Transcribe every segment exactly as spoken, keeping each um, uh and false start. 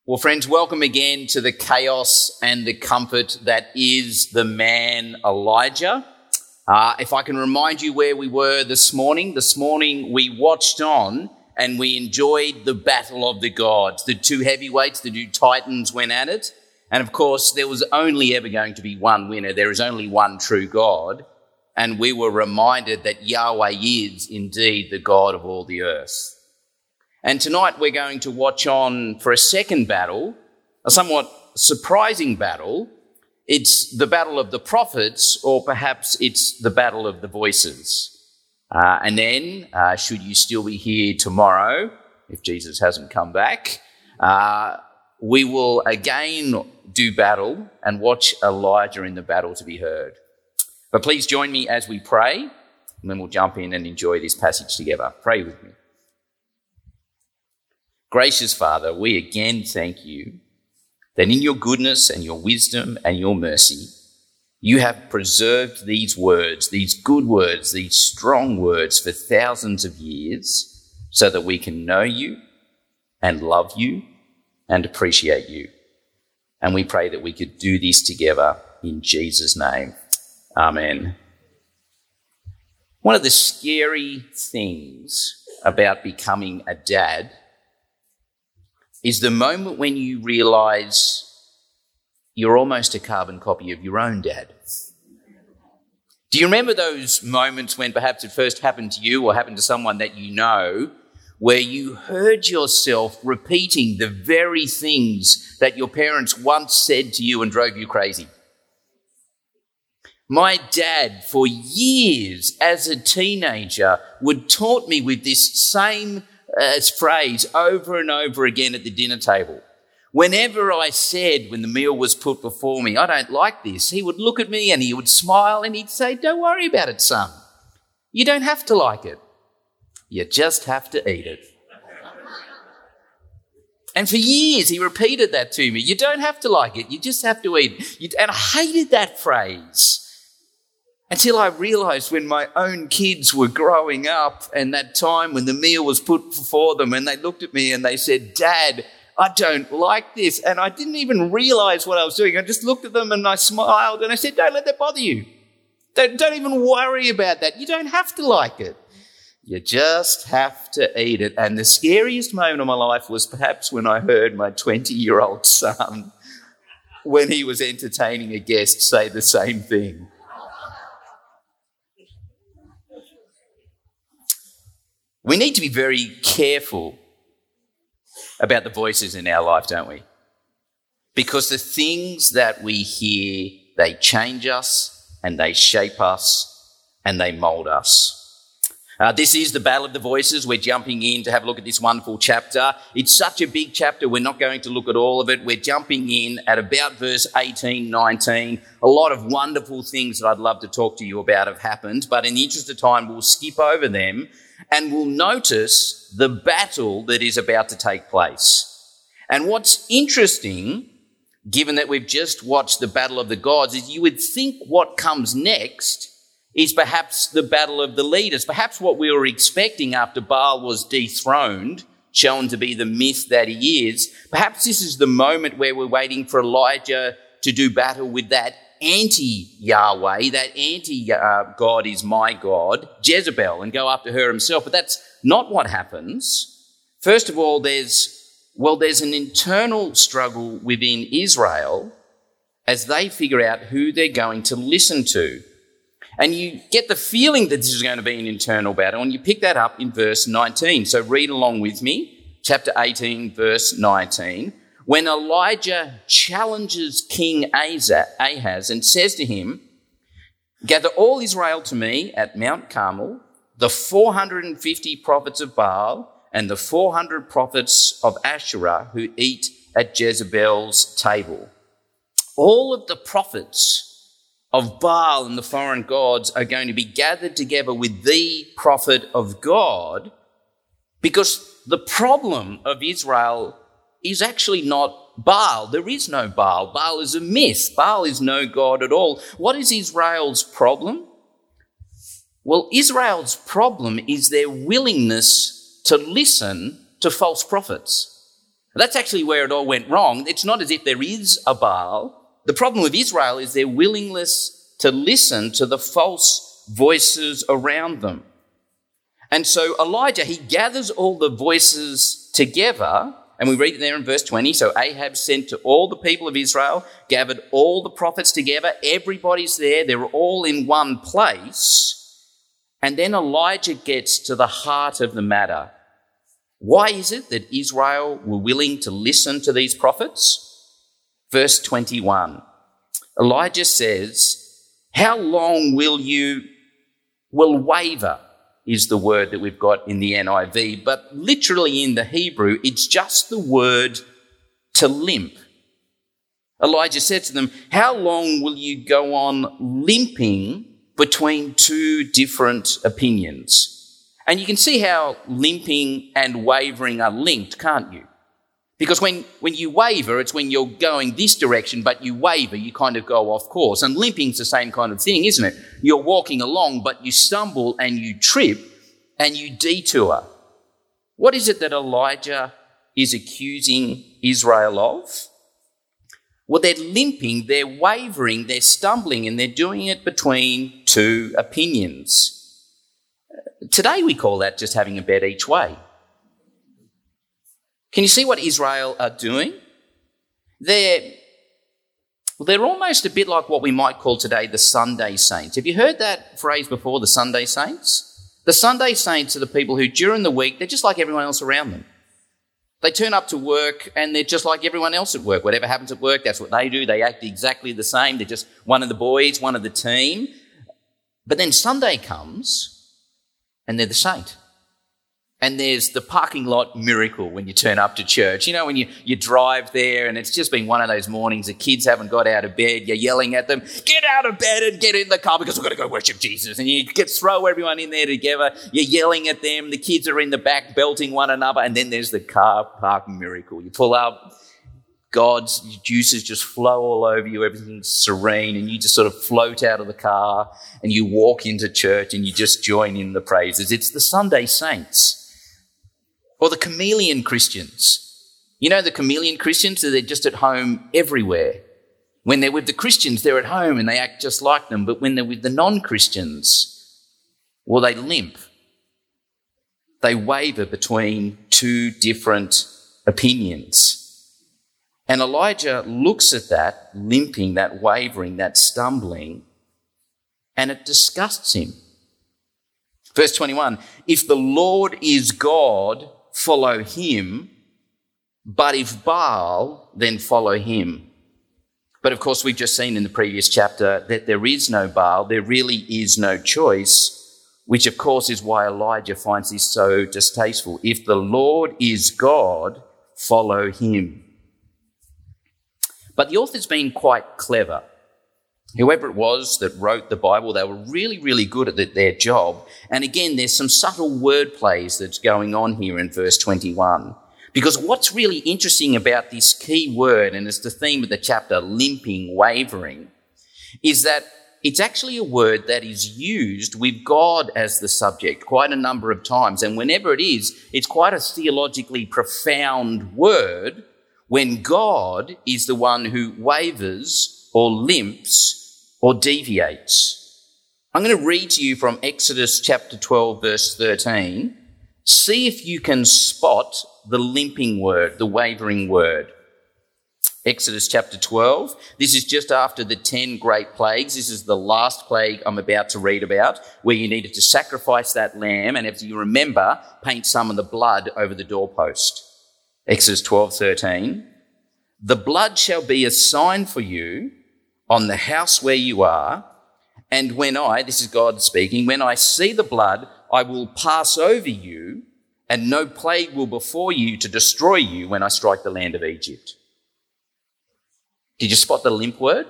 Well, friends, welcome again to the chaos and the comfort that is the man Elijah. Uh, if I can remind you where we were this morning, this morning we watched on and we enjoyed the battle of the gods. The two heavyweights, the two titans went at it. And of course, there was only ever going to be one winner. There is only one true God. And we were reminded that Yahweh is indeed the God of all the earth. And tonight we're going to watch on for a second battle, a somewhat surprising battle. It's the battle of the prophets, or perhaps it's the battle of the voices. Uh, and then, uh, should you still be here tomorrow, if Jesus hasn't come back, uh, we will again do battle and watch Elijah in the battle to be heard. But please join me as we pray, and then we'll jump in and enjoy this passage together. Pray with me. Gracious Father, we again thank you that in your goodness and your wisdom and your mercy, you have preserved these words, these good words, these strong words for thousands of years so that we can know you and love you and appreciate you. And we pray that we could do this together in Jesus' name. Amen. One of the scary things about becoming a dad is the moment when you realise you're almost a carbon copy of your own dad. Do you remember those moments when perhaps it first happened to you or happened to someone that you know, where you heard yourself repeating the very things that your parents once said to you and drove you crazy? My dad, for years as a teenager, would taunt me with this same uh, phrase over and over again at the dinner table. Whenever I said, when the meal was put before me, I don't like this, he would look at me and he would smile and he'd say, don't worry about it, son. You don't have to like it. You just have to eat it. And for years he repeated that to me. You don't have to like it. You just have to eat it. And I hated that phrase until I realised when my own kids were growing up and that time when the meal was put before them and they looked at me and they said, Dad, I don't like this. And I didn't even realise what I was doing. I just looked at them and I smiled and I said, don't let that bother you. Don't, don't even worry about that. You don't have to like it. You just have to eat it. And the scariest moment of my life was perhaps when I heard my twenty-year-old son, when he was entertaining a guest, say the same thing. We need to be very careful about the voices in our life, don't we? Because the things that we hear, they change us and they shape us and they mould us. Uh, this is the battle of the voices. We're jumping in to have a look at this wonderful chapter. It's such a big chapter, we're not going to look at all of it. We're jumping in at about verse eighteen, nineteen. A lot of wonderful things that I'd love to talk to you about have happened, but in the interest of time, we'll skip over them and we'll notice the battle that is about to take place. And what's interesting, given that we've just watched the battle of the gods, is you would think what comes next is perhaps the battle of the leaders, perhaps what we were expecting after Baal was dethroned, shown to be the myth that he is. Perhaps this is the moment where we're waiting for Elijah to do battle with that anti-Yahweh, that anti-God is my God, Jezebel, and go after her himself. But that's not what happens. First of all, there's, well, there's an internal struggle within Israel as they figure out who they're going to listen to. And you get the feeling that this is going to be an internal battle, and you pick that up in verse nineteen. So read along with me, chapter eighteen, verse nineteen. When Elijah challenges King Ahaz and says to him, gather all Israel to me at Mount Carmel, the four hundred fifty prophets of Baal and the four hundred prophets of Asherah who eat at Jezebel's table. All of the prophets of Baal and the foreign gods are going to be gathered together with the prophet of God, because the problem of Israel is actually not Baal. There is no Baal. Baal is a myth. Baal is no God at all. What is Israel's problem? Well, Israel's problem is their willingness to listen to false prophets. That's actually where it all went wrong. It's not as if there is a Baal. The problem with Israel is their willingness to listen to the false voices around them. And so Elijah, he gathers all the voices together, and we read it there in verse twenty. So Ahab sent to all the people of Israel, gathered all the prophets together. Everybody's there. They're all in one place. And then Elijah gets to the heart of the matter. Why is it that Israel were willing to listen to these prophets? Verse twenty-one, Elijah says, how long will you, will waver is the word that we've got in the N I V, but literally in the Hebrew, it's just the word to limp. Elijah said to them, how long will you go on limping between two different opinions? And you can see how limping and wavering are linked, can't you? Because when, when you waver, it's when you're going this direction, but you waver, you kind of go off course. And limping's the same kind of thing, isn't it? You're walking along, but you stumble and you trip and you detour. What is it that Elijah is accusing Israel of? Well, they're limping, they're wavering, they're stumbling, and they're doing it between two opinions. Today we call that just having a bet each way. Can you see what Israel are doing? They're, well, they're almost a bit like what we might call today the Sunday saints. Have you heard that phrase before, the Sunday saints? The Sunday saints are the people who during the week, they're just like everyone else around them. They turn up to work and they're just like everyone else at work. Whatever happens at work, that's what they do. They act exactly the same. They're just one of the boys, one of the team. But then Sunday comes and they're the saint. And there's the parking lot miracle when you turn up to church. You know, when you, you drive there and it's just been one of those mornings, the kids haven't got out of bed, you're yelling at them, get out of bed and get in the car because we've got to go worship Jesus. And you get throw everyone in there together, you're yelling at them, the kids are in the back belting one another, and then there's the car parking miracle. You pull up, God's juices just flow all over you, everything's serene, and you just sort of float out of the car and you walk into church and you just join in the praises. It's the Sunday saints. Or the chameleon Christians. You know the chameleon Christians, they're just at home everywhere. When they're with the Christians, they're at home and they act just like them. But when they're with the non-Christians, well, they limp. They waver between two different opinions. And Elijah looks at that limping, that wavering, that stumbling, and it disgusts him. Verse twenty-one, if the Lord is God, follow him, but if Baal, then follow him. But of course, we've just seen in the previous chapter that there is no Baal, there really is no choice, which of course is why Elijah finds this so distasteful. If the Lord is God, follow him. But the author's been quite clever. Whoever it was that wrote the Bible, they were really, really good at their job. And again, there's some subtle word plays that's going on here in verse twenty-one. Because what's really interesting about this key word, and it's the theme of the chapter, limping, wavering, is that it's actually a word that is used with God as the subject quite a number of times. And whenever it is, it's quite a theologically profound word when God is the one who wavers or limps or deviates. I'm going to read to you from Exodus chapter twelve, verse thirteen. See if you can spot the limping word, the wavering word. Exodus chapter twelve. This is just after the ten great plagues. This is the last plague I'm about to read about, where you needed to sacrifice that lamb and, if you remember, paint some of the blood over the doorpost. Exodus twelve thirteen. The blood shall be a sign for you on the house where you are, and when I, this is God speaking, when I see the blood, I will pass over you, and no plague will befall you to destroy you when I strike the land of Egypt. Did you spot the limp word?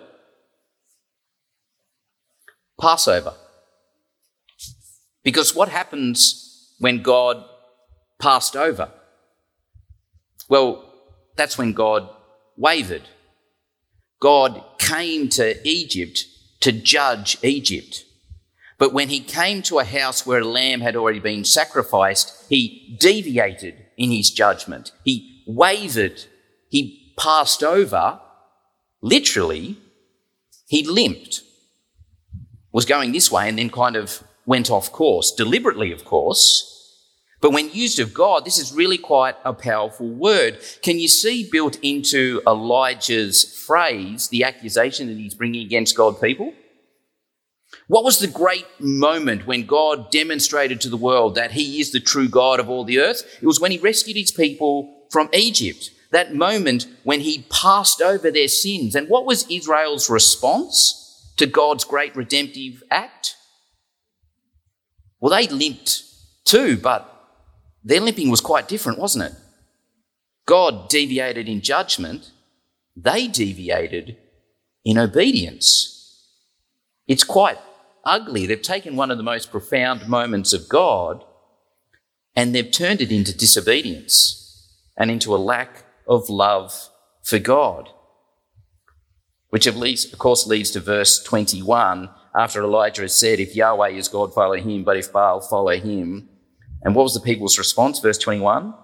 Passover. Because what happens when God passed over? Well, that's when God wavered. God came to Egypt to judge Egypt. But when he came to a house where a lamb had already been sacrificed, he deviated in his judgment. He wavered, he passed over, literally, he limped, was going this way and then kind of went off course, deliberately, of course. But when used of God, this is really quite a powerful word. Can you see built into Elijah's phrase the accusation that he's bringing against God's people? What was the great moment when God demonstrated to the world that he is the true God of all the earth? It was when he rescued his people from Egypt. That moment when he passed over their sins. And what was Israel's response to God's great redemptive act? Well, they limped too, but their limping was quite different, wasn't it? God deviated in judgment. They deviated in obedience. It's quite ugly. They've taken one of the most profound moments of God and they've turned it into disobedience and into a lack of love for God, which of course leads to verse twenty-one, after Elijah has said, if Yahweh is God, follow him, but if Baal, follow him. And what was the people's response? Verse twenty-one.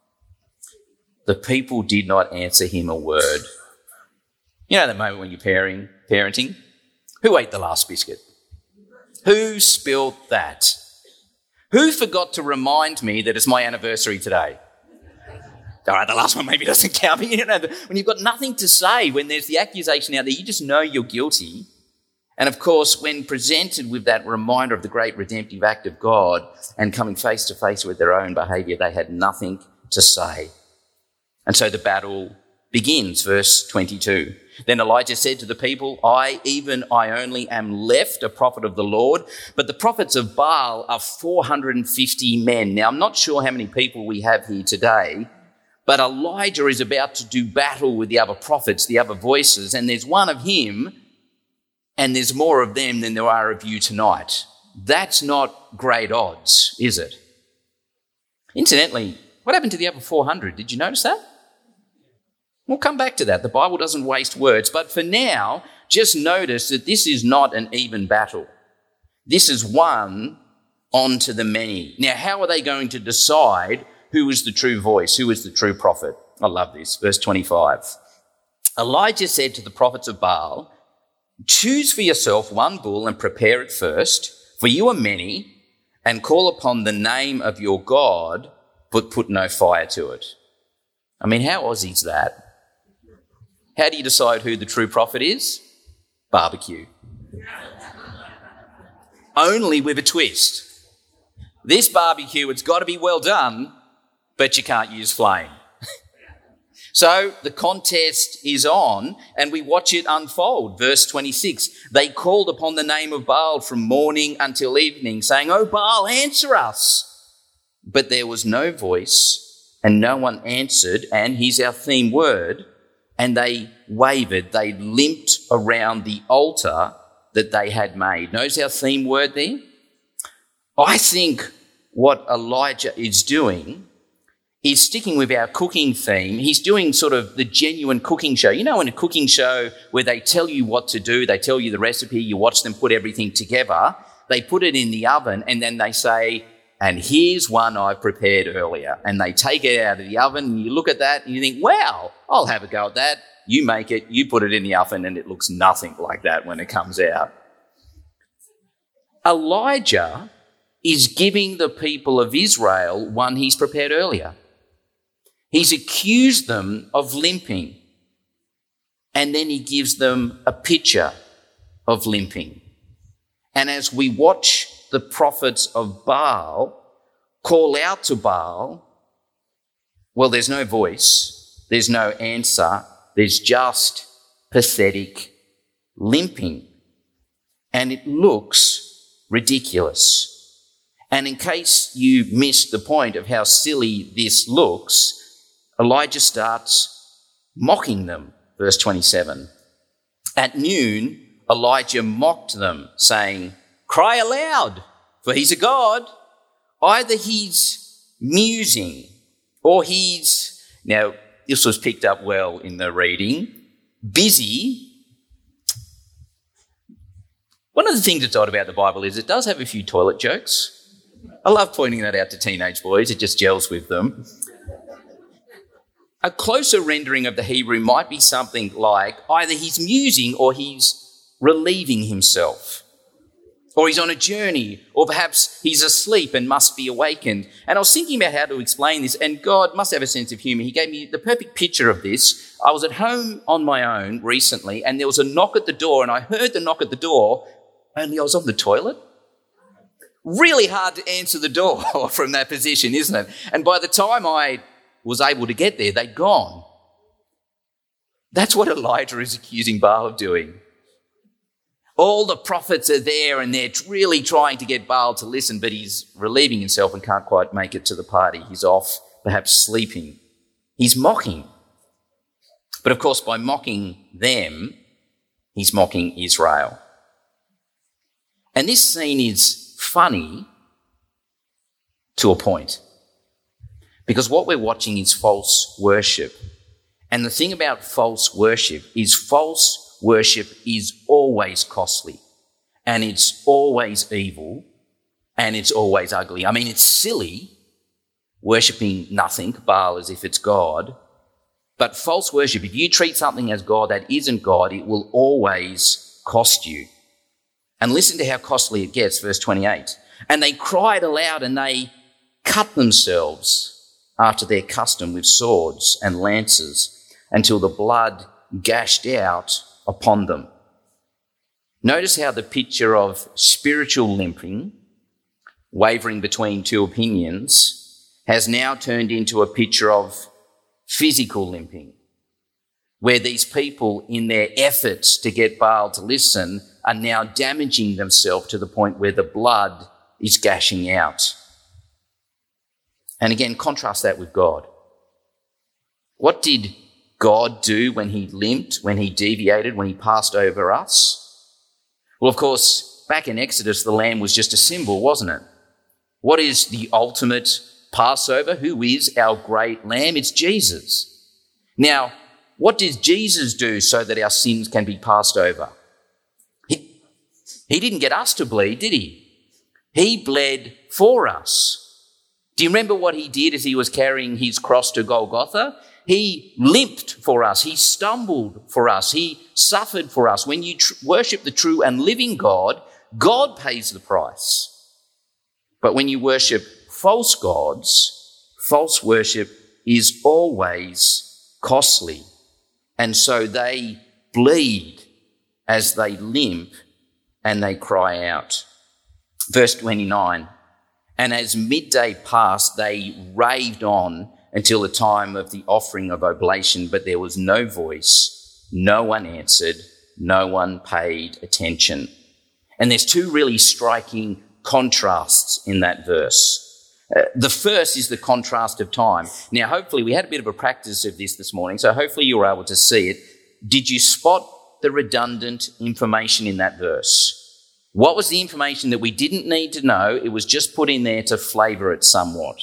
The people did not answer him a word. You know that moment when you're parenting, parenting? Who ate the last biscuit? Who spilled that? Who forgot to remind me that it's my anniversary today? All right, the last one maybe doesn't count. But you know, when you've got nothing to say, when there's the accusation out there, you just know you're guilty. And of course, when presented with that reminder of the great redemptive act of God and coming face to face with their own behaviour, they had nothing to say. And so the battle begins, verse twenty-two. Then Elijah said to the people, I, even I only, am left a prophet of the Lord, but the prophets of Baal are four hundred fifty men. Now, I'm not sure how many people we have here today, but Elijah is about to do battle with the other prophets, the other voices, and there's one of him, and there's more of them than there are of you tonight. That's not great odds, is it? Incidentally, what happened to the other four hundred? Did you notice that? We'll come back to that. The Bible doesn't waste words. But for now, just notice that this is not an even battle. This is one on to the many. Now, how are they going to decide who is the true voice, who is the true prophet? I love this. Verse twenty-five. Elijah said to the prophets of Baal, choose for yourself one bull and prepare it first, for you are many, and call upon the name of your God, but put no fire to it. I mean, how Aussie's that? How do you decide who the true prophet is? Barbecue. Only with a twist. This barbecue, it's got to be well done, but you can't use flame. So the contest is on and we watch it unfold. Verse twenty-six, they called upon the name of Baal from morning until evening, saying, "Oh Baal, answer us." But there was no voice and no one answered. And here's our theme word. And they wavered, they limped around the altar that they had made. Notice our theme word there? I think what Elijah is doing is sticking with our cooking theme. He's doing sort of the genuine cooking show. You know, in a cooking show where they tell you what to do, they tell you the recipe, you watch them put everything together, they put it in the oven and then they say, and here's one I prepared earlier. And they take it out of the oven and you look at that and you think, wow, I'll have a go at that. You make it, you put it in the oven and it looks nothing like that when it comes out. Elijah is giving the people of Israel one he's prepared earlier. He's accused them of limping. And then he gives them a picture of limping. And as we watch the prophets of Baal call out to Baal, well, there's no voice, there's no answer, there's just pathetic limping. And it looks ridiculous. And in case you missed the point of how silly this looks, Elijah starts mocking them. Verse twenty-seven. At noon, Elijah mocked them, saying, "Cry aloud, for he's a god. Either he's musing or he's," now this was picked up well in the reading, busy. One of the things that's odd about the Bible is it does have a few toilet jokes. I love pointing that out to teenage boys. It just gels with them. a closer rendering of the Hebrew might be something like either he's musing or he's relieving himself. Or he's on a journey, or perhaps he's asleep and must be awakened. And I was thinking about how to explain this, and God must have a sense of humour. He gave me the perfect picture of this. I was at home on my own recently, and there was a knock at the door, and I heard the knock at the door, only I was on the toilet. Really hard to answer the door from that position, isn't it? And by the time I was able to get there, they'd gone. That's what Elijah is accusing Baal of doing. All the prophets are there and they're really trying to get Baal to listen, but he's relieving himself and can't quite make it to the party. He's off, perhaps sleeping. He's mocking. But of course, by mocking them, he's mocking Israel. And this scene is funny to a point, because what we're watching is false worship. And the thing about false worship is false worship is always costly, and it's always evil, and it's always ugly. I mean, it's silly worshipping nothing, Baal, as if it's God. But false worship, if you treat something as God that isn't God, it will always cost you. And listen to how costly it gets, verse twenty-eight. And they cried aloud and they cut themselves after their custom with swords and lances until the blood gashed out upon them. Notice how the picture of spiritual limping, wavering between two opinions, has now turned into a picture of physical limping, where these people, in their efforts to get Baal to listen, are now damaging themselves to the point where the blood is gashing out. And again, contrast that with God. What did God do when he limped, when he deviated, when he passed over us? Well, of course, back in Exodus, the lamb was just a symbol, wasn't it? What is the ultimate Passover? Who is our great lamb? It's Jesus. Now, what did Jesus do so that our sins can be passed over? He, he didn't get us to bleed, did he? He bled for us. Do you remember what he did as he was carrying his cross to Golgotha? He limped for us. He stumbled for us. He suffered for us. When you tr- worship the true and living God, God pays the price. But when you worship false gods, false worship is always costly. And so they bleed as they limp and they cry out. Verse twenty-nine, and as midday passed, they raved on until the time of the offering of oblation, but there was no voice, no one answered, no one paid attention. And there's two really striking contrasts in that verse. Uh, the first is the contrast of time. Now, hopefully, we had a bit of a practice of this this morning, so hopefully you were able to see it. Did you spot the redundant information in that verse? What was the information that we didn't need to know? It was just put in there to flavour it somewhat.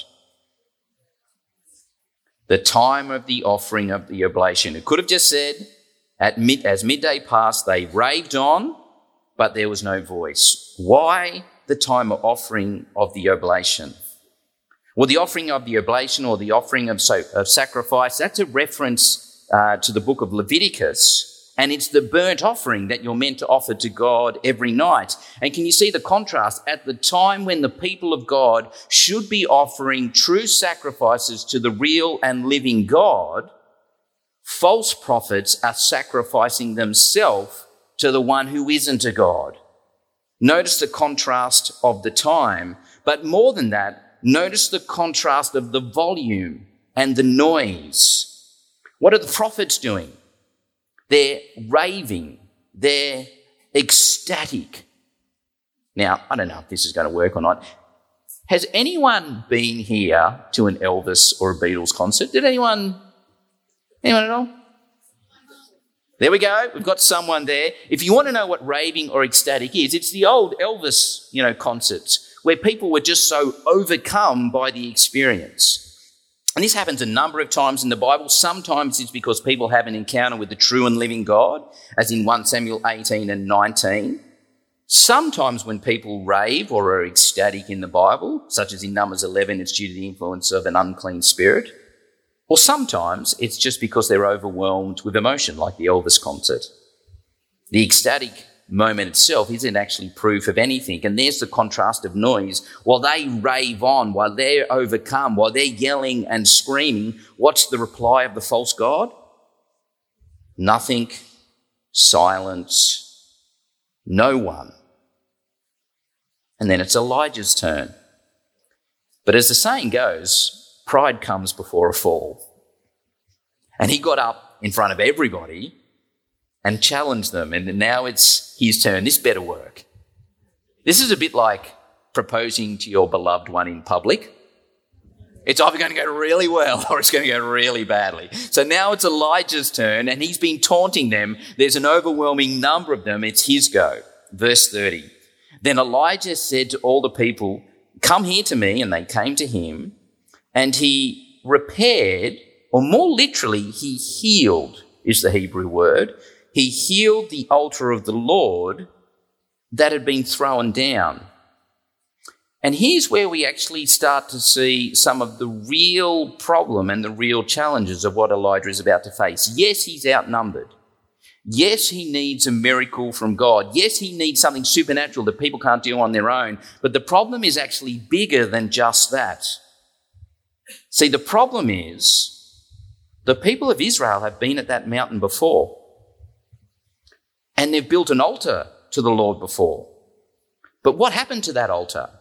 The time of the offering of the oblation. It could have just said, at mid, as midday passed, they raved on, but there was no voice. Why the time of offering of the oblation? Well, the offering of the oblation or the offering of, so, of sacrifice, that's a reference uh, to the book of Leviticus, and it's the burnt offering that you're meant to offer to God every night. And can you see the contrast? At the time when the people of God should be offering true sacrifices to the real and living God, false prophets are sacrificing themselves to the one who isn't a God. Notice the contrast of the time, but more than that, notice the contrast of the volume and the noise. What are the prophets doing? They're raving. They're ecstatic. Now, I don't know if this is going to work or not. Has anyone been here to an Elvis or a Beatles concert? Did anyone? Anyone at all? There we go. We've got someone there. If you want to know what raving or ecstatic is, it's the old Elvis, you know, concerts where people were just so overcome by the experience. And this happens a number of times in the Bible. Sometimes it's because people have an encounter with the true and living God, as in First Samuel eighteen and nineteen. Sometimes when people rave or are ecstatic in the Bible, such as in Numbers eleven, it's due to the influence of an unclean spirit. Or sometimes it's just because they're overwhelmed with emotion, like the Elvis concert. The ecstatic moment itself isn't actually proof of anything. And there's the contrast of noise. While they rave on, while they're overcome, while they're yelling and screaming, what's the reply of the false god? Nothing, silence, no one. And then it's Elijah's turn. But as the saying goes, pride comes before a fall. And he got up in front of everybody and challenged them. And now it's his turn. This better work. This is a bit like proposing to your beloved one in public. It's either going to go really well or it's going to go really badly. So now it's Elijah's turn and he's been taunting them. There's an overwhelming number of them. It's his go. Verse thirty. Then Elijah said to all the people, "Come here to me." And they came to him. And he repaired, or more literally, he healed, is the Hebrew word. He healed the altar of the Lord that had been thrown down. And here's where we actually start to see some of the real problem and the real challenges of what Elijah is about to face. Yes, he's outnumbered. Yes, he needs a miracle from God. Yes, he needs something supernatural that people can't do on their own. But the problem is actually bigger than just that. See, the problem is the people of Israel have been at that mountain before and they've built an altar to the Lord before. But what happened to that altar?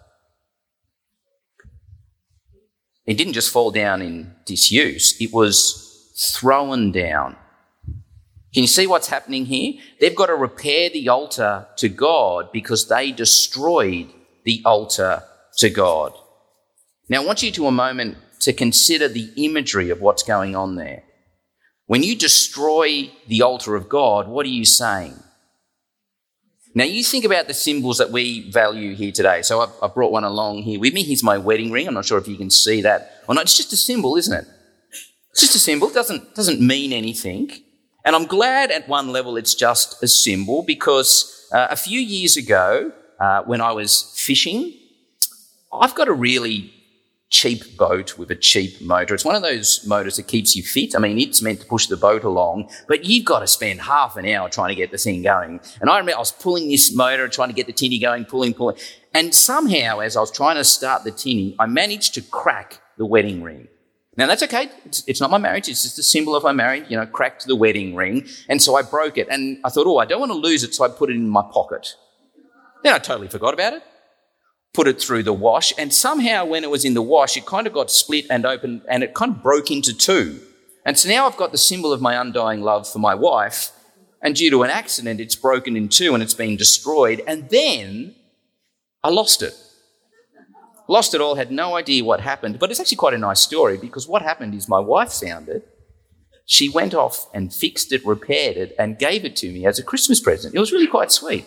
It didn't just fall down in disuse. It was thrown down. Can you see what's happening here? They've got to repair the altar to God because they destroyed the altar to God. Now, I want you to a moment to consider the imagery of what's going on there. When you destroy the altar of God, what are you saying? Now, you think about the symbols that we value here today. So I've, I've brought one along here with me. Here's my wedding ring. I'm not sure if you can see that or not. It's just a symbol, isn't it? It's just a symbol. It doesn't, doesn't mean anything. And I'm glad at one level it's just a symbol because uh, a few years ago uh, when I was fishing, I've got a really cheap boat with a cheap motor. It's one of those motors that keeps you fit. I mean, it's meant to push the boat along, but you've got to spend half an hour trying to get the thing going. And I remember I was pulling this motor, trying to get the tinny going, pulling, pulling. And somehow, as I was trying to start the tinny, I managed to crack the wedding ring. Now, that's okay. It's, it's not my marriage. It's just a symbol of my marriage, you know, cracked the wedding ring. And so I broke it. And I thought, oh, I don't want to lose it, so I put it in my pocket. Then I totally forgot about it. Put it through the wash, and somehow when it was in the wash, it kind of got split and open, and it kind of broke into two. And so now I've got the symbol of my undying love for my wife, and due to an accident, it's broken in two and it's been destroyed. And then I lost it. Lost it all, had no idea what happened. But it's actually quite a nice story because what happened is my wife found it. She went off and fixed it, repaired it, and gave it to me as a Christmas present. It was really quite sweet.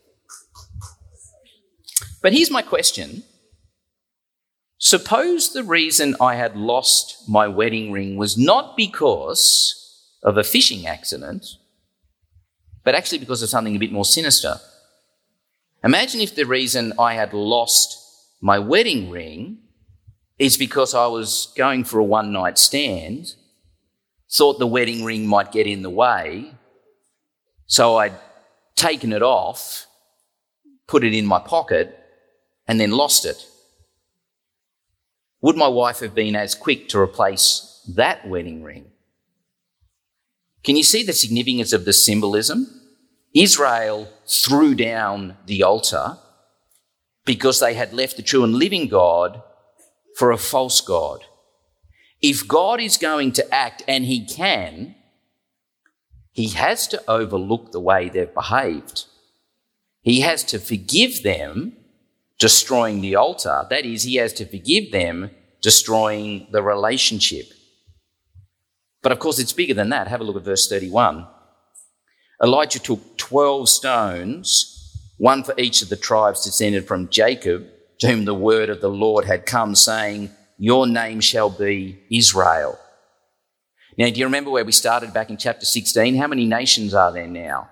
But here's my question. Suppose the reason I had lost my wedding ring was not because of a fishing accident, but actually because of something a bit more sinister. Imagine if the reason I had lost my wedding ring is because I was going for a one-night stand, thought the wedding ring might get in the way, so I'd taken it off, put it in my pocket, and then lost it. Would my wife have been as quick to replace that wedding ring? Can you see the significance of the symbolism? Israel threw down the altar because they had left the true and living God for a false god. If God is going to act, and he can, he has to overlook the way they've behaved. He has to forgive them destroying the altar. That is, he has to forgive them destroying the relationship. But of course, it's bigger than that. Have a look at verse thirty-one. Elijah took twelve stones, one for each of the tribes descended from Jacob, to whom the word of the Lord had come, saying, "Your name shall be Israel." Now, do you remember where we started back in chapter sixteen? How many nations are there now?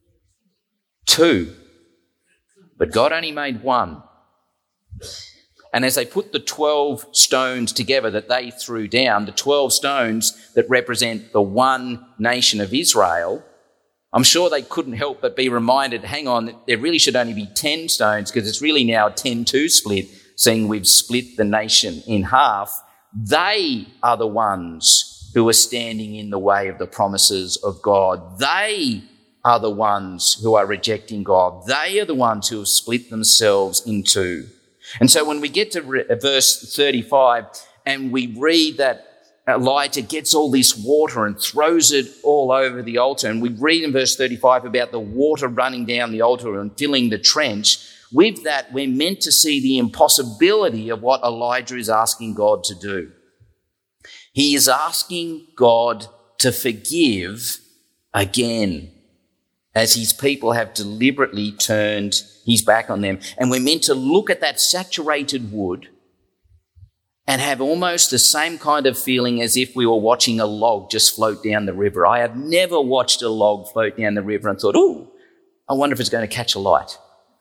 Two. But God only made one. And as they put the twelve stones together that they threw down, the twelve stones that represent the one nation of Israel, I'm sure they couldn't help but be reminded, hang on, there really should only be ten stones because it's really now a ten two split, seeing we've split the nation in half. They are the ones who are standing in the way of the promises of God. They are the ones who are rejecting God. They are the ones who have split themselves in two. And so when we get to re- verse thirty-five and we read that Elijah gets all this water and throws it all over the altar, and we read in verse thirty-five about the water running down the altar and filling the trench, with that we're meant to see the impossibility of what Elijah is asking God to do. He is asking God to forgive again, as his people have deliberately turned his back on them. And we're meant to look at that saturated wood and have almost the same kind of feeling as if we were watching a log just float down the river. I have never watched a log float down the river and thought, oh, I wonder if it's going to catch a light.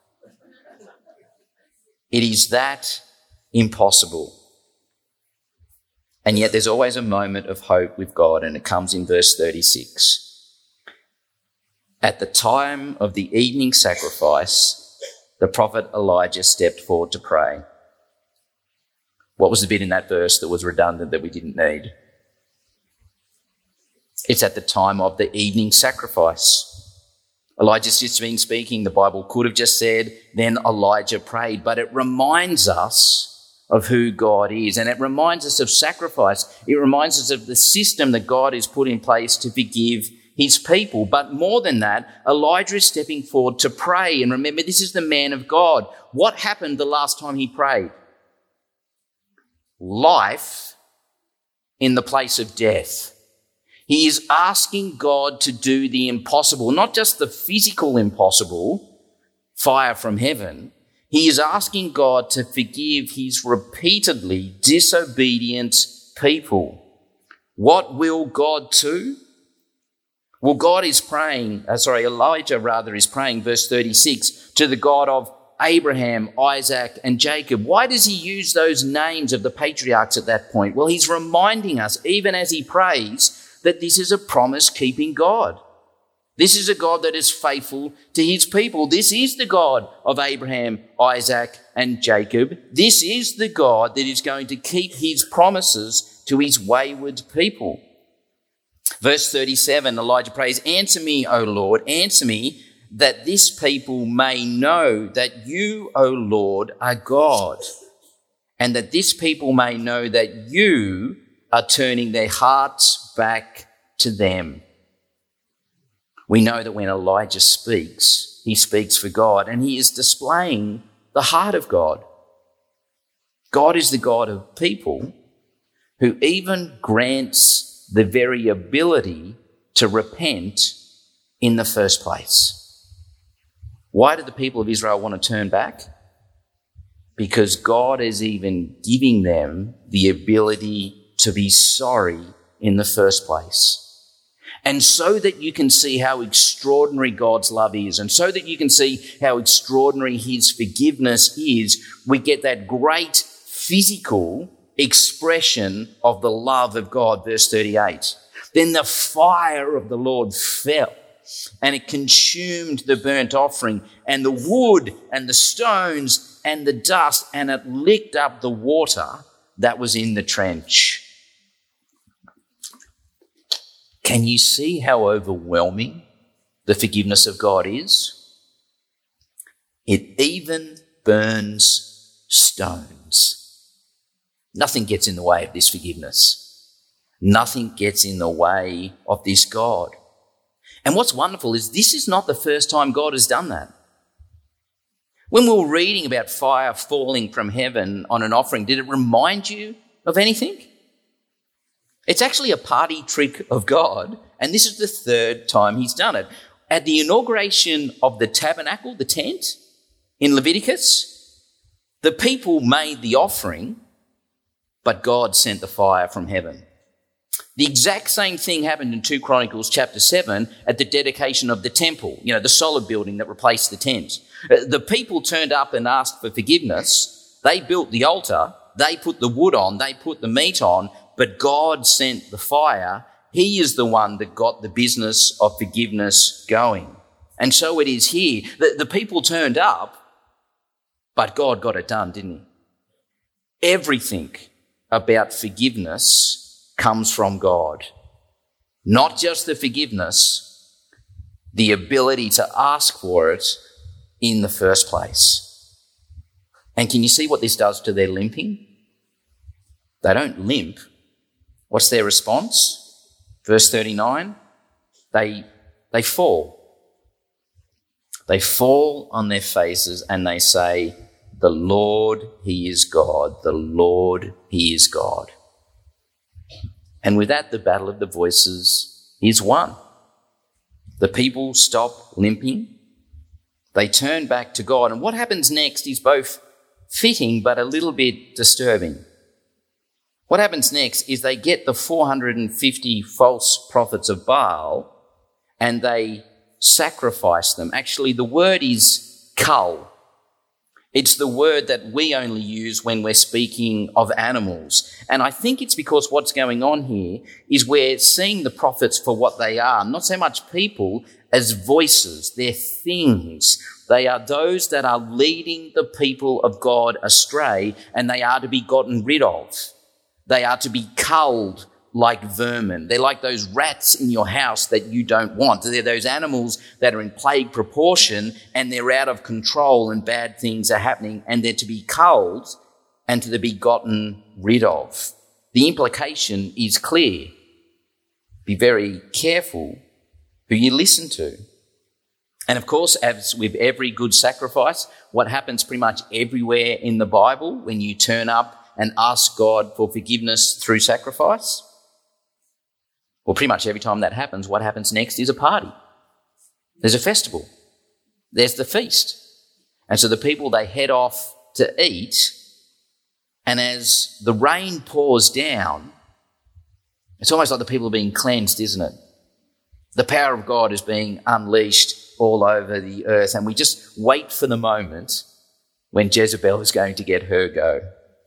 It is that impossible. And yet there's always a moment of hope with God, and it comes in verse thirty-six. At the time of the evening sacrifice, the prophet Elijah stepped forward to pray. What was the bit in that verse that was redundant that we didn't need? It's at the time of the evening sacrifice. Elijah's just been speaking. The Bible could have just said, then Elijah prayed, but it reminds us of who God is, and it reminds us of sacrifice. It reminds us of the system that God has put in place to forgive his people. But more than that, Elijah is stepping forward to pray. And remember, this is the man of God. What happened the last time he prayed? Life in the place of death. He is asking God to do the impossible, not just the physical impossible, fire from heaven. He is asking God to forgive his repeatedly disobedient people. What will God do? Well, God is praying, uh, sorry, Elijah rather is praying, verse thirty-six, to the God of Abraham, Isaac, and Jacob. Why does he use those names of the patriarchs at that point? Well, he's reminding us, even as he prays, that this is a promise-keeping God. This is a God that is faithful to his people. This is the God of Abraham, Isaac, and Jacob. This is the God that is going to keep his promises to his wayward people. Verse thirty-seven, Elijah prays, answer me, O Lord, answer me, that this people may know that you, O Lord, are God, and that this people may know that you are turning their hearts back to them. We know that when Elijah speaks, he speaks for God, and he is displaying the heart of God. God is the God of people who even grants the very ability to repent in the first place. Why did the people of Israel want to turn back? Because God is even giving them the ability to be sorry in the first place. And so that you can see how extraordinary God's love is, and so that you can see how extraordinary his forgiveness is, we get that great physical expression of the love of God. Verse thirty-eight. Then the fire of the Lord fell, and it consumed the burnt offering and the wood and the stones and the dust, and it licked up the water that was in the trench. Can you see how overwhelming the forgiveness of God is? It even burns stones. Nothing gets in the way of this forgiveness. Nothing gets in the way of this God. And what's wonderful is this is not the first time God has done that. When we were reading about fire falling from heaven on an offering, did it remind you of anything? It's actually a party trick of God, and this is the third time he's done it. At the inauguration of the tabernacle, the tent, in Leviticus, the people made the offering, but God sent the fire from heaven. The exact same thing happened in Second Chronicles chapter seven at the dedication of the temple, you know, the solid building that replaced the tent. The people turned up and asked for forgiveness, They built the altar, they put the wood on, they put the meat on, but God sent the fire. He is the one that got the business of forgiveness going. And so it is here. The, the people turned up, but God got it done, didn't he? Everything about forgiveness comes from God. Not just the forgiveness, the ability to ask for it in the first place. And can you see what this does to their limping? They don't limp. What's their response? Verse thirty-nine, they, they fall. They fall on their faces and they say, "The Lord, he is God. The Lord, he is God." And with that, the battle of the voices is won. The people stop limping. They turn back to God. And what happens next is both fitting but a little bit disturbing. What happens next is they get the four hundred fifty false prophets of Baal and they sacrifice them. Actually, the word is kal. It's the word that we only use when we're speaking of animals. And I think it's because what's going on here is we're seeing the prophets for what they are, not so much people as voices. They're things. They are those that are leading the people of God astray, and they are to be gotten rid of. They are to be culled like vermin. They're like those rats in your house that you don't want. They're those animals that are in plague proportion and they're out of control and bad things are happening, and they're to be culled and to be gotten rid of. The implication is clear. Be very careful who you listen to. And of course, as with every good sacrifice, what happens pretty much everywhere in the Bible when you turn up and ask God for forgiveness through sacrifice? Well, pretty much every time that happens, what happens next is a party. There's a festival. There's the feast. And so the people, they head off to eat, and as the rain pours down, it's almost like the people are being cleansed, isn't it? The power of God is being unleashed all over the earth, and we just wait for the moment when Jezebel is going to get her go.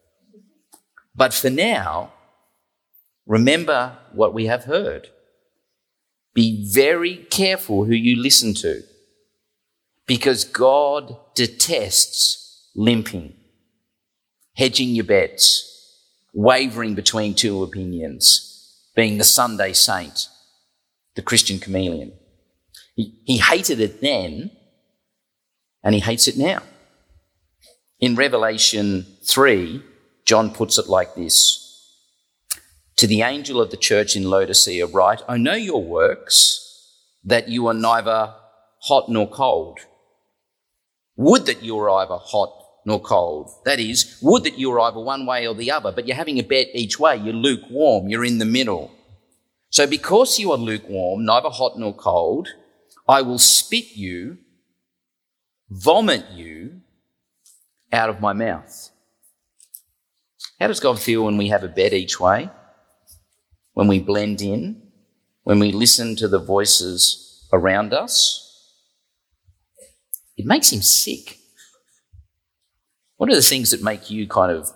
But for now, remember what we have heard. Be very careful who you listen to, because God detests limping, hedging your bets, wavering between two opinions, being the Sunday saint, the Christian chameleon. He, he hated it then, and he hates it now. In Revelation three, John puts it like this: "To the angel of the church in Laodicea write, I know your works, that you are neither hot nor cold. Would that you were either hot nor cold. That is, would that you were either one way or the other, but you're having a bet each way. You're lukewarm, you're in the middle. So because you are lukewarm, neither hot nor cold, I will spit you, vomit you out of my mouth." How does God feel when we have a bet each way? When we blend in? When we listen to the voices around us? It makes him sick. What are the things that make you kind of...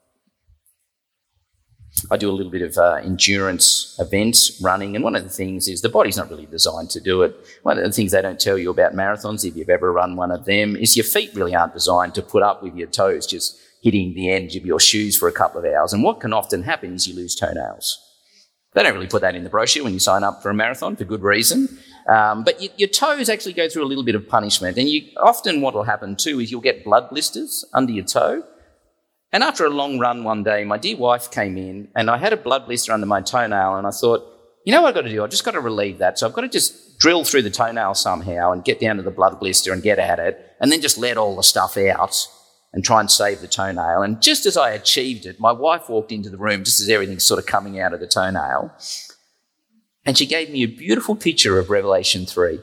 I do a little bit of uh, endurance events, running, and one of the things is the body's not really designed to do it. One of the things they don't tell you about marathons, if you've ever run one of them, is your feet really aren't designed to put up with your toes just hitting the ends of your shoes for a couple of hours. And what can often happen is you lose toenails. They don't really put that in the brochure when you sign up for a marathon, for good reason. Um, but you, your toes actually go through a little bit of punishment. And you often what will happen too is you'll get blood blisters under your toe. And after a long run one day, my dear wife came in and I had a blood blister under my toenail, and I thought, you know what I've got to do? I've just got to relieve that. So I've got to just drill through the toenail somehow and get down to the blood blister and get at it, and then just let all the stuff out and try and save the toenail. And just as I achieved it, my wife walked into the room just as everything's sort of coming out of the toenail, and she gave me a beautiful picture of Revelation three.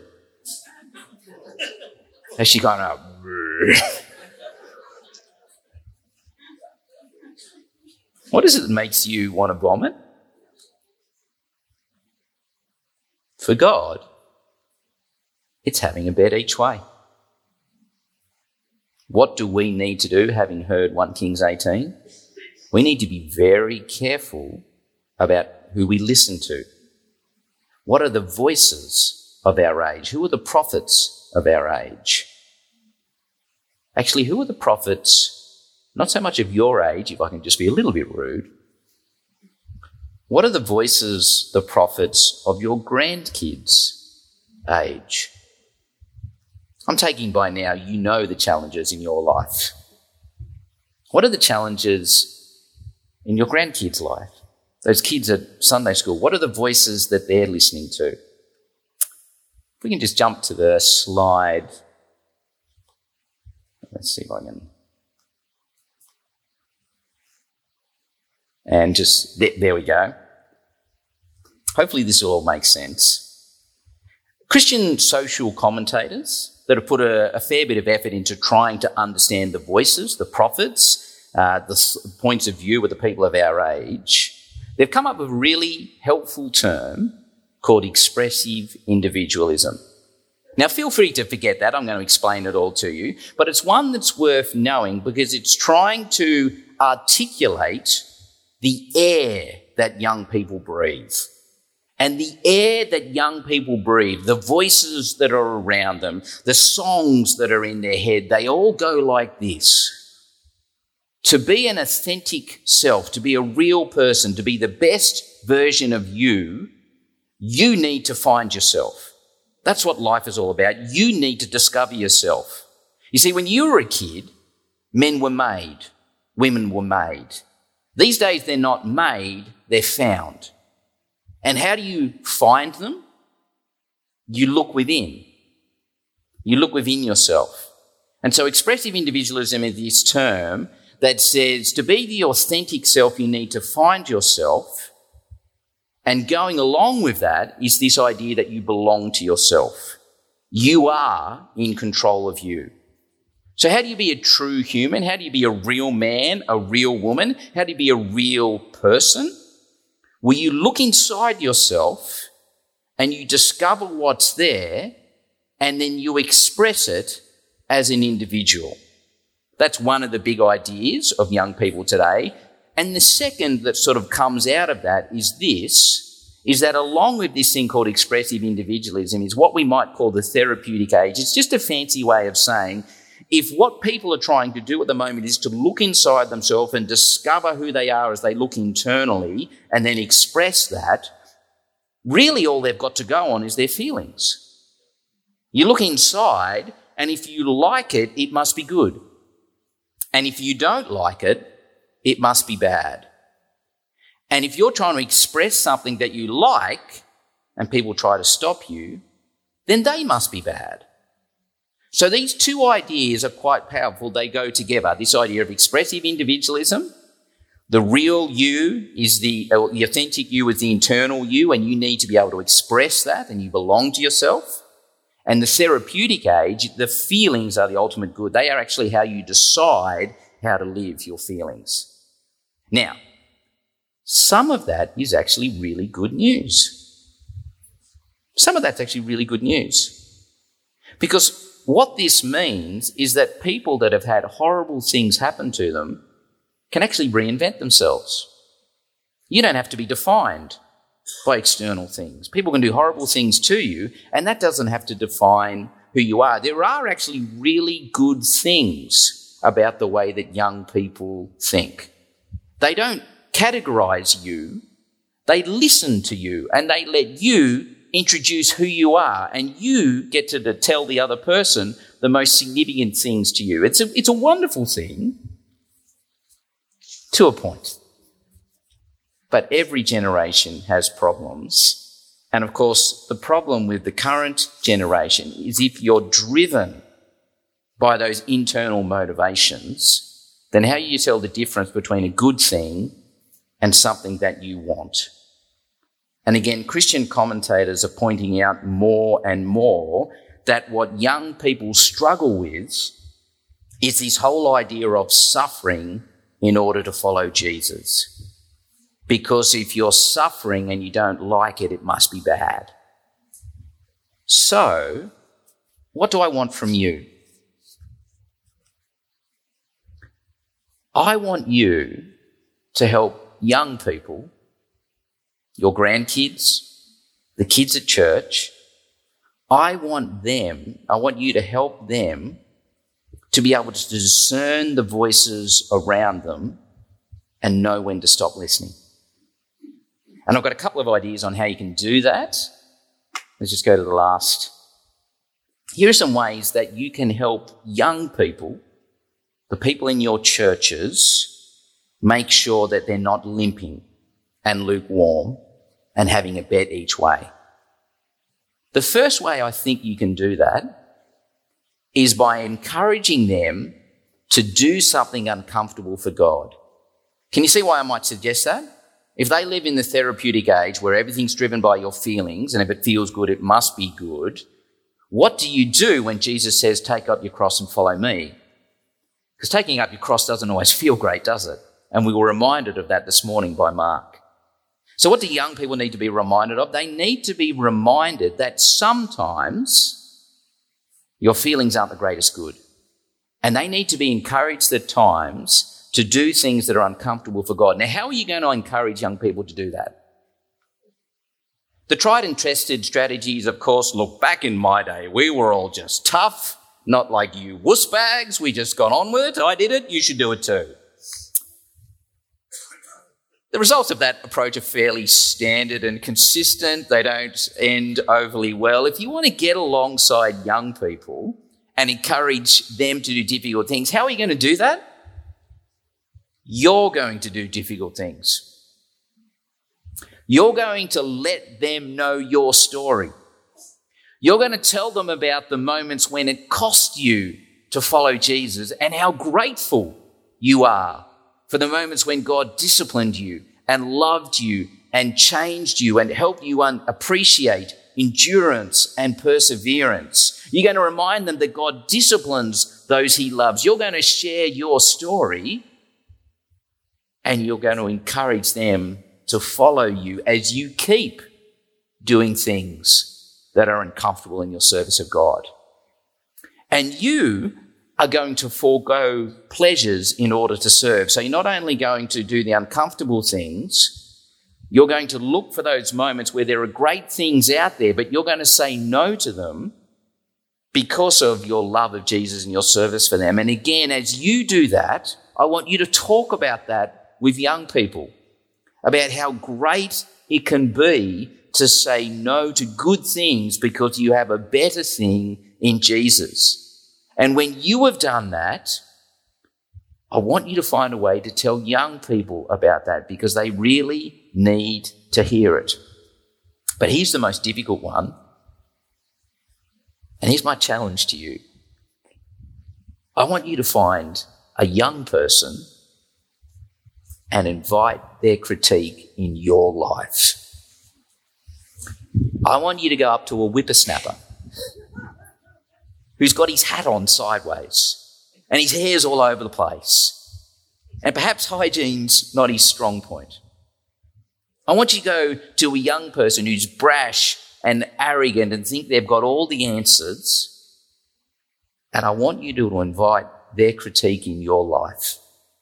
As she kind of... What is it that makes you want to vomit? For God, it's having a bet each way. What do we need to do, having heard First Kings eighteen? We need to be very careful about who we listen to. What are the voices of our age? Who are the prophets of our age? Actually, who are the prophets, not so much of your age, if I can just be a little bit rude. What are the voices, the prophets of your grandkids' age? I'm taking by now, you know the challenges in your life. What are the challenges in your grandkids' life? Those kids at Sunday school, what are the voices that they're listening to? If we can just jump to the slide. Let's see if I can. And just, there, there we go. Hopefully this all makes sense. Christian social commentators that have put a, a fair bit of effort into trying to understand the voices, the prophets, uh, the s- points of view of the people of our age, they've come up with a really helpful term called expressive individualism. Now, feel free to forget that. I'm going to explain it all to you. But it's one that's worth knowing because it's trying to articulate the air that young people breathe. And the air that young people breathe, the voices that are around them, the songs that are in their head, they all go like this. To be an authentic self, to be a real person, to be the best version of you, you need to find yourself. That's what life is all about. You need to discover yourself. You see, when you were a kid, men were made, women were made. These days, they're not made, they're found. And how do you find them? You look within. You look within yourself. And so expressive individualism is this term that says to be the authentic self, you need to find yourself. And going along with that is this idea that you belong to yourself. You are in control of you. So how do you be a true human? How do you be a real man, a real woman? How do you be a real person? Well, you look inside yourself and you discover what's there and then you express it as an individual. That's one of the big ideas of young people today. And the second that sort of comes out of that is this, is that along with this thing called expressive individualism is what we might call the therapeutic age. It's just a fancy way of saying if what people are trying to do at the moment is to look inside themselves and discover who they are as they look internally and then express that, really all they've got to go on is their feelings. You look inside, and if you like it, it must be good. And if you don't like it, it must be bad. And if you're trying to express something that you like and people try to stop you, then they must be bad. So these two ideas are quite powerful. They go together. This idea of expressive individualism, the real you is the, uh, the authentic you is the internal you, and you need to be able to express that and you belong to yourself. And the therapeutic age, the feelings are the ultimate good. They are actually how you decide how to live your feelings. Now, some of that is actually really good news. Some of that's actually really good news. Because what this means is that people that have had horrible things happen to them can actually reinvent themselves. You don't have to be defined by external things. People can do horrible things to you, and that doesn't have to define who you are. There are actually really good things about the way that young people think. They don't categorise you, they listen to you, and they let you introduce who you are, and you get to, to tell the other person the most significant things to you. It's a, it's a wonderful thing to a point. But every generation has problems. And of course, the problem with the current generation is if you're driven by those internal motivations, then how do you tell the difference between a good thing and something that you want? And again, Christian commentators are pointing out more and more that what young people struggle with is this whole idea of suffering in order to follow Jesus. Because if you're suffering and you don't like it, it must be bad. So, what do I want from you? I want you to help young people, your grandkids, the kids at church. I want them, I want you to help them to be able to discern the voices around them and know when to stop listening. And I've got a couple of ideas on how you can do that. Let's just go to the last. Here are some ways that you can help young people, the people in your churches, make sure that they're not limping and lukewarm and having a bet each way. The first way I think you can do that is by encouraging them to do something uncomfortable for God. Can you see why I might suggest that? If they live in the therapeutic age where everything's driven by your feelings, and if it feels good, it must be good, what do you do when Jesus says, take up your cross and follow me? Because taking up your cross doesn't always feel great, does it? And we were reminded of that this morning by Mark. So what do young people need to be reminded of? They need to be reminded that sometimes your feelings aren't the greatest good. And they need to be encouraged at times to do things that are uncomfortable for God. Now, how are you going to encourage young people to do that? The tried and tested strategies, of course, look, back in my day, we were all just tough, not like you wuss bags. We just got on with it. I did it. You should do it too. The results of that approach are fairly standard and consistent. They don't end overly well. If you want to get alongside young people and encourage them to do difficult things, how are you going to do that? You're going to do difficult things. You're going to let them know your story. You're going to tell them about the moments when it cost you to follow Jesus and how grateful you are for the moments when God disciplined you and loved you and changed you and helped you un- appreciate endurance and perseverance. You're going to remind them that God disciplines those he loves. You're going to share your story and you're going to encourage them to follow you as you keep doing things that are uncomfortable in your service of God. And you are going to forego pleasures in order to serve. So you're not only going to do the uncomfortable things, you're going to look for those moments where there are great things out there, but you're going to say no to them because of your love of Jesus and your service for them. And again, as you do that, I want you to talk about that with young people, about how great it can be to say no to good things because you have a better thing in Jesus. And when you have done that, I want you to find a way to tell young people about that because they really need to hear it. But here's the most difficult one. And here's my challenge to you. I want you to find a young person and invite their critique in your life. I want you to go up to a whippersnapper who's got his hat on sideways and his hair's all over the place. And perhaps hygiene's not his strong point. I want you to go to a young person who's brash and arrogant and think they've got all the answers. And I want you to invite their critique in your life.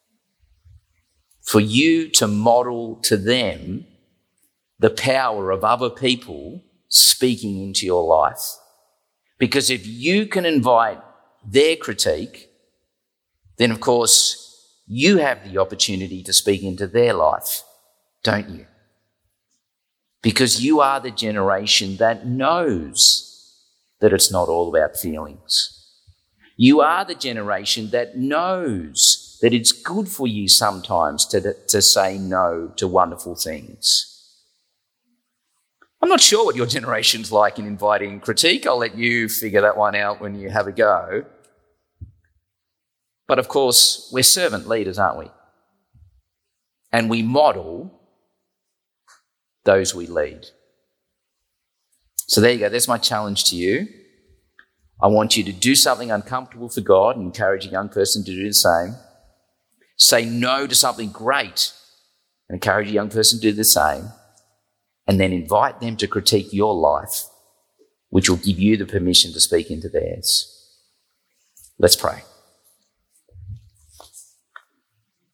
For you to model to them the power of other people speaking into your life. Because if you can invite their critique, then of course you have the opportunity to speak into their life, don't you? Because you are the generation that knows that it's not all about feelings. You are the generation that knows that it's good for you sometimes to, to say no to wonderful things. I'm not sure what your generation's like in inviting critique. I'll let you figure that one out when you have a go. But of course, we're servant leaders, aren't we? And we model those we lead. So there you go. There's my challenge to you. I want you to do something uncomfortable for God and encourage a young person to do the same. Say no to something great and encourage a young person to do the same. And then invite them to critique your life, which will give you the permission to speak into theirs. Let's pray.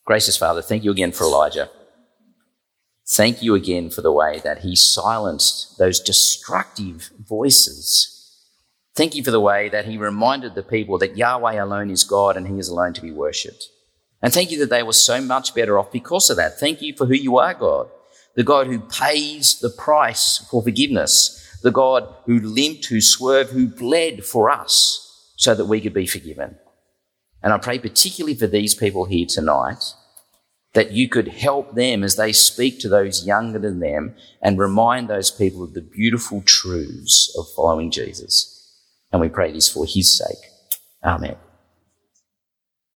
Gracious Father, thank you again for Elijah. Thank you again for the way that he silenced those destructive voices. Thank you for the way that he reminded the people that Yahweh alone is God and he is alone to be worshipped. And thank you that they were so much better off because of that. Thank you for who you are, God, the God who pays the price for forgiveness, the God who limped, who swerved, who bled for us so that we could be forgiven. And I pray particularly for these people here tonight that you could help them as they speak to those younger than them and remind those people of the beautiful truths of following Jesus. And we pray this for his sake. Amen.